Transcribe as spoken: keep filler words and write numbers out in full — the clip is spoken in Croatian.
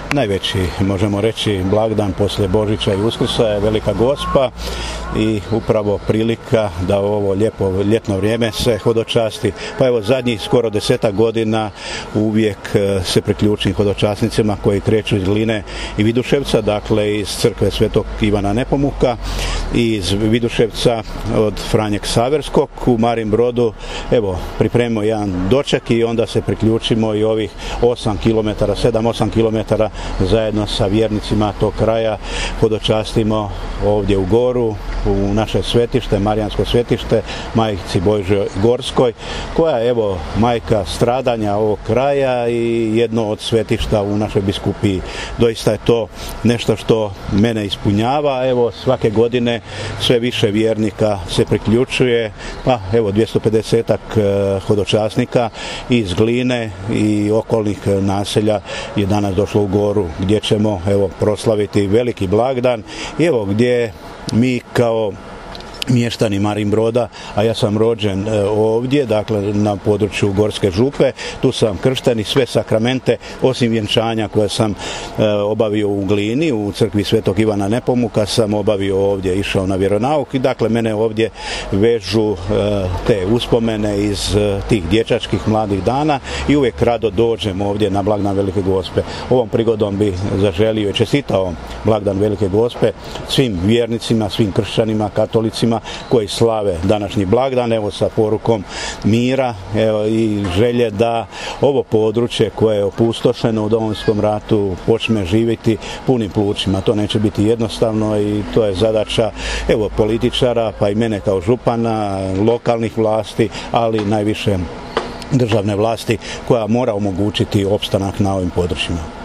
Najveći, možemo reći, blagdan poslije Božića i Uskrsa je Velika Gospa i upravo prilika da ovo lijepo ljetno vrijeme se hodočasti. Pa evo zadnjih skoro desetak godina uvijek se priključim hodočasnicima koji kreću iz Gline i Viduševca, dakle iz crkve Svetog Ivana Nepomuka i iz Viduševca od Franje Ksaverskog u Marin Brodu. Evo, pripremimo jedan doček i onda se priključimo i ovih osam kilometara, sedam osam kilometara zajedno sa vjernicima tog kraja hodočastimo ovdje u goru, u naše svetište, Marijansko svetište, Majci Božjoj Gorskoj, koja je evo majka stradanja ovog kraja i jedno od svetišta u našoj biskupiji. Doista je to nešto što mene ispunjava. Evo svake godine sve više vjernika se priključuje, pa evo dvjesto pedesetak hodočasnika iz Gline i okolnih naselja je danas došlo u goru gdje ćemo evo proslaviti veliki blagdan i evo gdje mi kao mještani Marin Broda, a ja sam rođen e, ovdje, dakle na području Gorske župe, tu sam kršten i sve sakramente, osim vjenčanja koje sam e, obavio u Glini, u crkvi Svetog Ivana Nepomuka, sam obavio ovdje, išao na vjeronauk i dakle mene ovdje vežu e, te uspomene iz e, tih dječačkih mladih dana i uvijek rado dođem ovdje na blagdan Velike Gospe. Ovom prigodom bi zaželio i čestitao blagdan Velike Gospe svim vjernicima, svim kršćanima, katolicima koji slave današnji blagdan, evo sa porukom mira evo, i želje da ovo područje koje je opustošeno u Domovinskom ratu počne živjeti punim plućima. To neće biti jednostavno i to je zadaća evo političara, pa i mene kao župana, lokalnih vlasti, ali najviše državne vlasti koja mora omogućiti opstanak na ovim područjima.